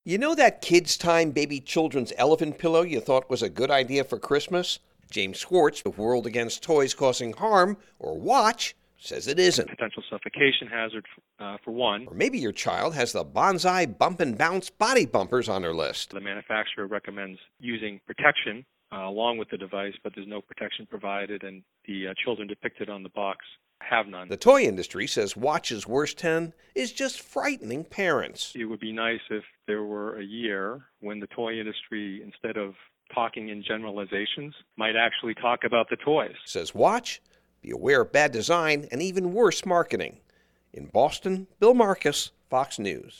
You know that Kids Time baby children's elephant pillow you thought was a good idea for Christmas? James Schwartz of World Against Toys Causing Harm, or WATCH, says it isn't. Potential suffocation hazard for one. Or maybe your child has the Bonsai Bump and Bounce body bumpers on her list. The manufacturer recommends using protection along with the device, but there's no protection provided, and the children depicted on the box have none. The toy industry says WATCH's worst 10 is just frightening parents. It would be nice if there were a year when the toy industry, instead of talking in generalizations, might actually talk about the toys. Says WATCH, be aware of bad design and even worse marketing. In Boston, Bill Marcus, Fox News.